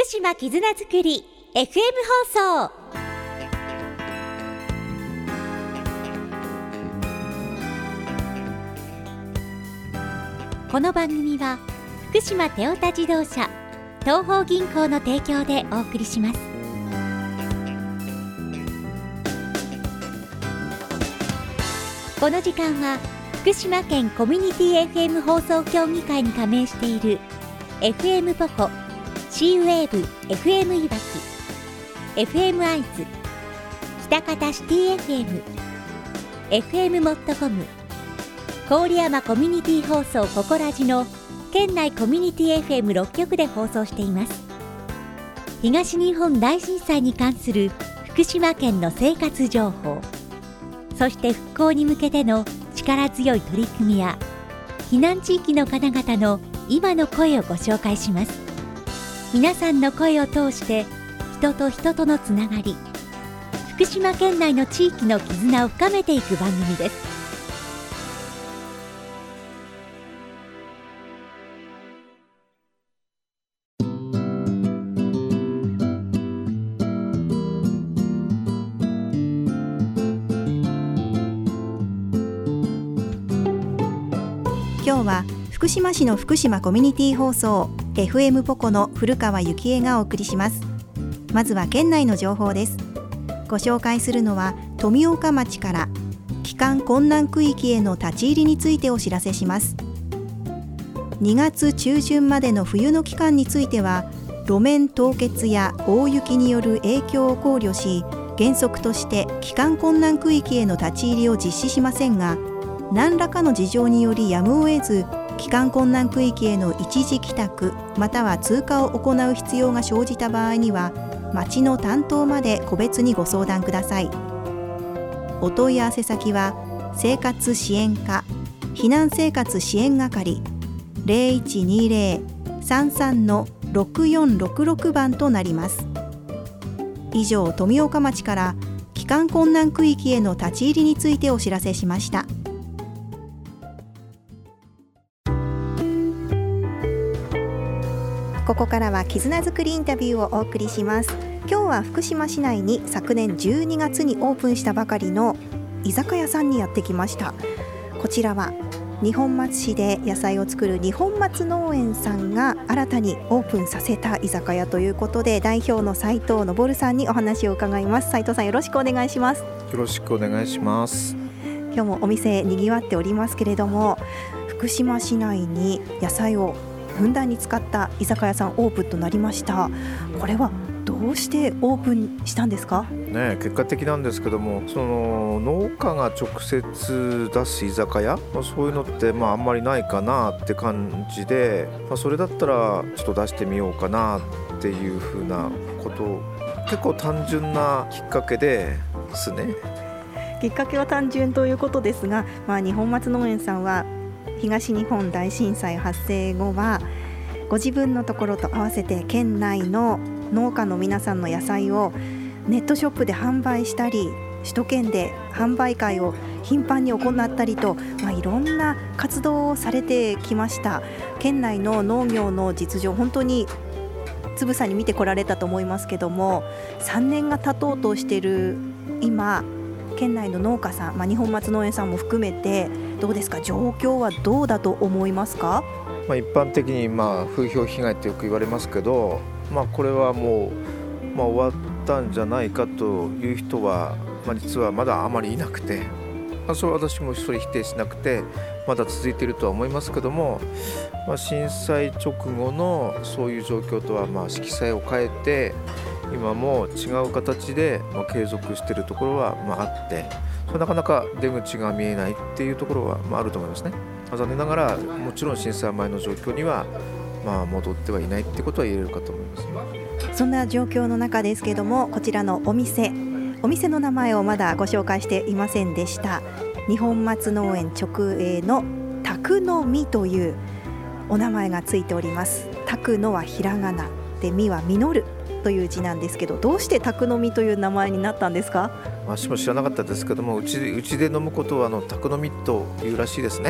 島絆づくり FM 放送。この番組は福島テオタ自動車東邦銀行の提供でお送りします。この時間は福島県コミュニティ FM 放送協議会に加盟している FM ポコ、C ウェーブ FM いわき、 FM アイズ、北方シティ FM、 FM モットコム、郡山コミュニティ放送ココラジの県内コミュニティ FM6 局で放送しています。東日本大震災に関する福島県の生活情報、そして復興に向けての力強い取り組みや避難地域の方々の今の声をご紹介します。皆さんの声を通して人と人とのつながり、福島県内の地域の絆を深めていく番組です。 今日は福島市の福島コミュニティ放送 FM ポコの古川幸恵がお送りします。まずは県内の情報です。ご紹介するのは富岡町から帰還困難区域への立ち入りについてお知らせします。2月中旬までの冬の期間については路面凍結や大雪による影響を考慮し、原則として帰還困難区域への立ち入りを実施しませんが、何らかの事情によりやむを得ず帰還困難区域への一時帰宅または通過を行う必要が生じた場合には町の担当まで個別にご相談ください。お問い合わせ先は生活支援課避難生活支援係 0120-33-6466 番となります。以上、富岡町から帰還困難区域への立ち入りについてお知らせしました。ここからは絆づくりインタビューをお送りします。今日は福島市内に昨年12月にオープンしたばかりの居酒屋さんにやってきました。こちらは二本松市で野菜を作る二本松農園さんが新たにオープンさせた居酒屋ということで、代表の斉藤昇さんにお話を伺います。斉藤さん、よろしくお願いします。 よろしくお願いします。 今日もお店にぎわっておりますけれども、福島市内に野菜をふんだんに使った居酒屋さんオープンとなりました。これはどうしてオープンしたんですか？ 結果的なんですけども、その農家が直接出す居酒屋、そういうのってあんまりないかなって感じで、それだったらちょっと出してみようかなっていうふうなこと、結構単純なきっかけですね。 きっかけは単純ということですが、二本松農園さんは東日本大震災発生後はご自分のところと合わせて県内の農家の皆さんの野菜をネットショップで販売したり、首都圏で販売会を頻繁に行ったりと、いろんな活動をされてきました。県内の農業の実情、本当につぶさに見てこられたと思いますけども、3年が経とうとしている今、県内の農家さん、二本松農園さんも含めてどうですか？状況はどうだと思いますか？ 一般的に風評被害ってよく言われますけど、これはもう、終わったんじゃないかという人は、実はまだあまりいなくて、それは私もそれ否定しなくてまだ続いているとは思いますけども、震災直後のそういう状況とは色彩を変えて今も違う形で継続しているところはあって、それなかなか出口が見えないっていうところはあると思いますね。残念ながらもちろん震災前の状況には戻ってはいないってことは言えるかと思いますね。 そんな状況の中ですけども、こちらのお店の名前をまだご紹介していませんでした。二本松農園直営の宅の実というお名前がついております。宅のはひらがなで、実は実るという字なんですけど、どうして宅飲みという名前になったんですか？ 私も知らなかったですけども、うちで飲むことは宅飲みというらしいですね。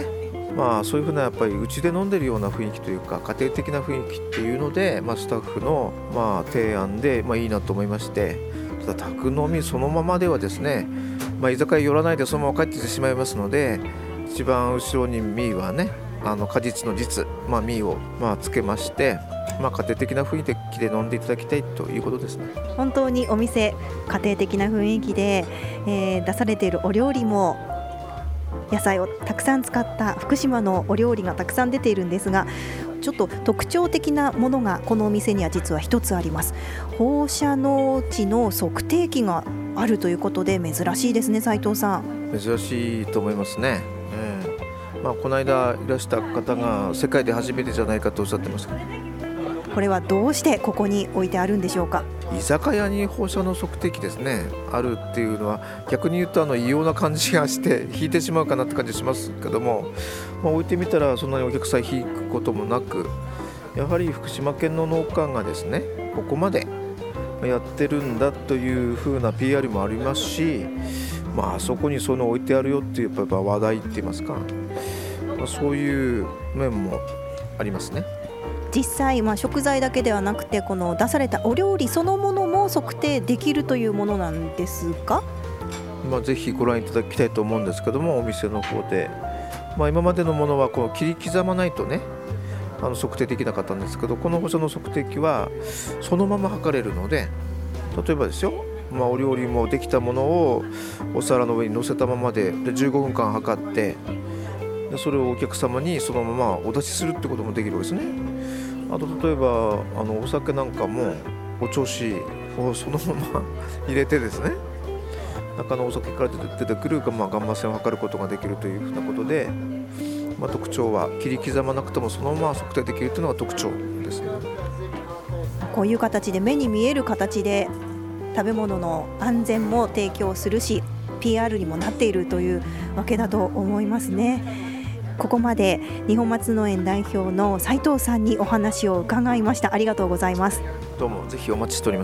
そういうふうなやっぱりうちで飲んでるような雰囲気というか家庭的な雰囲気っていうので、スタッフの提案でいいなと思いまして、ただ宅飲みそのままではですね、居酒屋寄らないでそのまま帰ってしまいますので、一番後ろにミーはね果実の実、ミーをつけまして、家庭的な雰囲気で飲んでいただきたいということですね。 本当にお店家庭的な雰囲気で、出されているお料理も野菜をたくさん使った福島のお料理がたくさん出ているんですが、ちょっと特徴的なものがこのお店には実は一つあります。放射能値の測定器があるということで珍しいですね、斉藤さん。 珍しいと思いますね。この間いらした方が世界で初めてじゃないかとおっしゃってました。 これはどうしてここに置いてあるんでしょうか。 居酒屋に放射能測定器ですねあるっていうのは逆に言うと異様な感じがして引いてしまうかなって感じしますけども、置いてみたらそんなにお客さん引くこともなく、やはり福島県の農家がですねここまでやってるんだという風な PR もありますし、そこにその置いてあるよっていうやっぱ話題って言いますか、そういう面もありますね。 実際、食材だけではなくてこの出されたお料理そのものも測定できるというものなんですか。 ぜひご覧いただきたいと思うんですけども、お店の方で、今までのものはこう切り刻まないとね測定できなかったんですけど、この放射能測定器はそのまま測れるので、例えばですよ、お料理もできたものをお皿の上に乗せたままで15分間測って、でそれをお客様にそのままお出しするってこともできるわけですね。あと例えばお酒なんかもお調子をそのまま入れてですね、中のお酒から出てくるガンマ線を測ることができるというふうなことで、特徴は切り刻まなくてもそのまま測定できるというのが特徴ですね。 こういう形で目に見える形で食べ物の安全も提供するし PR にもなっているというわけだと思いますね。ここまで二本松農園代表の斉藤さんにお話を伺いました。ありがとうございます。 どうもぜひお待ちしております。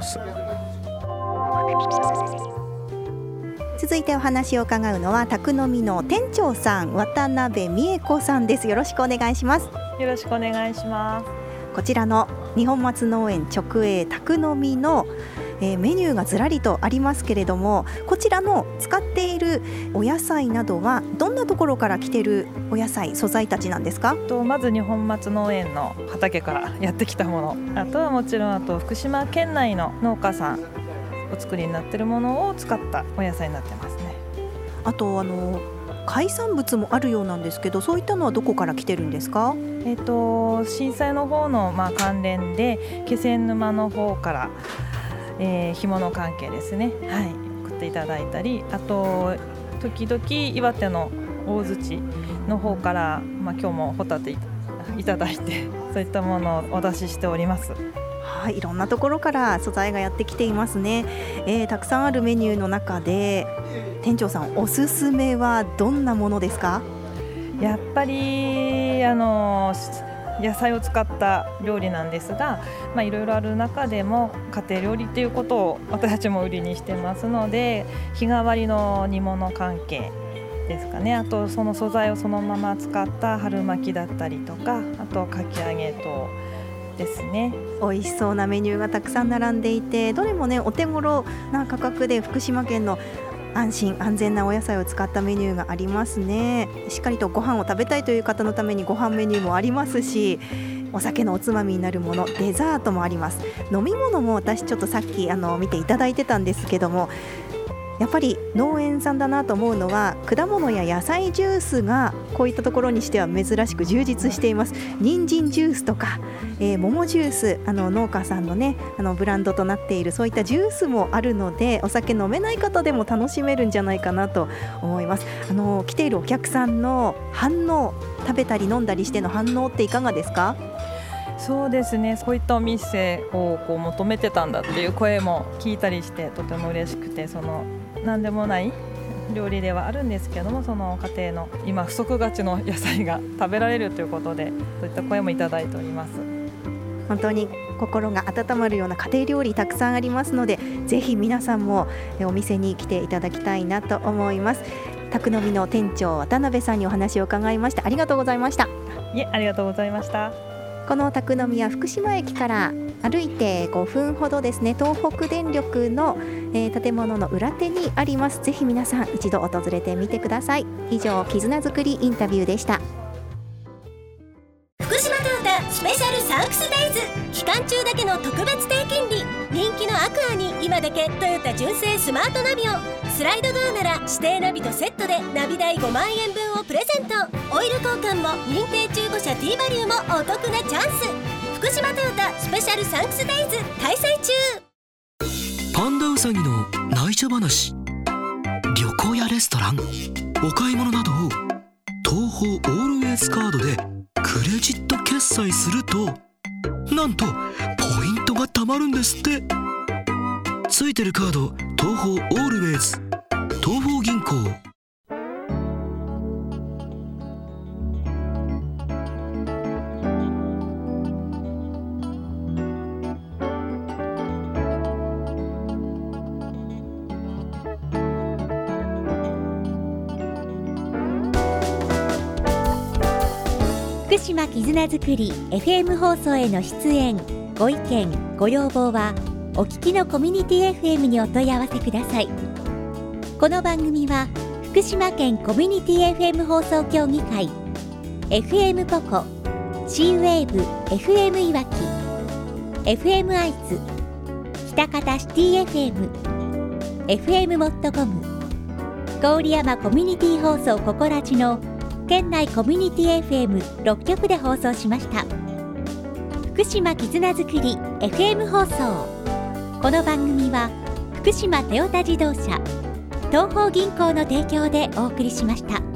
続いてお話を伺うのは宅飲みの店長さん、渡辺美恵子さんです。よろしくお願いします。 よろしくお願いします。 こちらの二本松農園直営宅飲みのメニューがずらりとありますけれども、こちらの使っているお野菜などはどんなところから来ているお野菜素材たちなんですか。 まず二本松農園の畑からやってきたもの、あとはもちろん福島県内の農家さんお作りになっているものを使ったお野菜になってますね。 あと海産物もあるようなんですけど、そういったのはどこから来てるんですか。 震災の方の関連で気仙沼の方から干物関係ですね、送っていただいたり、あと時々岩手の大槌の方から、今日もホタテいただいて、そういったものをお出ししております。 いろんなところから素材がやってきていますね。たくさんあるメニューの中で店長さんおすすめはどんなものですか。 やっぱり野菜を使った料理なんですが、いろいろある中でも家庭料理ということを私たちも売りにしてますので、日替わりの煮物関係ですかね。あとその素材をそのまま使った春巻きだったりとか、あとかき揚げ等ですね。 美味しそうなメニューがたくさん並んでいて、どれもねお手頃な価格で福島県の安心安全なお野菜を使ったメニューがありますね。しっかりとご飯を食べたいという方のためにご飯メニューもありますし、お酒のおつまみになるもの、デザートもあります。飲み物も私ちょっとさっき見ていただいてたんですけども、やっぱり農園さんだなと思うのは果物や野菜ジュースがこういったところにしては珍しく充実しています。人参ジュースとか、桃ジュース、農家さんのねブランドとなっているそういったジュースもあるので、お酒飲めない方でも楽しめるんじゃないかなと思います。来ているお客さんの反応、食べたり飲んだりしての反応っていかがですか。 そうですね、こういったお店を求めてたんだっていう声も聞いたりして、とても嬉しくて、何でもない料理ではあるんですけども、その家庭の今不足がちの野菜が食べられるということで、そういった声もいただいております。 本当に心が温まるような家庭料理たくさんありますので、ぜひ皆さんもお店に来ていただきたいなと思います。 宅飲みの店長渡辺さんにお話を伺いました。ありがとうございました。 いえ、ありがとうございました。 この宅飲みは福島駅から歩いて5分ほどですね、東北電力の、建物の裏手にあります。ぜひ皆さん一度訪れてみてください。以上、絆づくりインタビューでした。 福島トヨタスペシャルサンクスデイズ、期間中だけの特別低金利、人気のアクアに今だけトヨタ純正スマートナビを、スライドドアなら指定ナビとセットでナビ代5万円分をプレゼント。オイル交換も認定中古車 T バリューもお得なチャンス。福島トヨタスペシャルサンクスデイズ開催中。 パンダウサギの内緒話、旅行やレストラン、お買い物などを東宝オールウェイズカードでクレジット決済すると、なんとポイントが貯まるんですって。ついてるカード、東宝オールウェイズ、東宝銀行。 福島絆づくり FM 放送への出演、ご意見ご要望はお聞きのコミュニティ FM にお問い合わせください。この番組は福島県コミュニティ FM 放送協議会、 FM ポコ、 C-WAVE FM いわき、 FM 愛知、北方シティ FM、 FM モットコム、郡山コミュニティ放送ココラジの県内コミュニティ FM6 局で放送しました。福島絆づくり FM 放送。この番組は福島トヨタ自動車、東邦銀行の提供でお送りしました。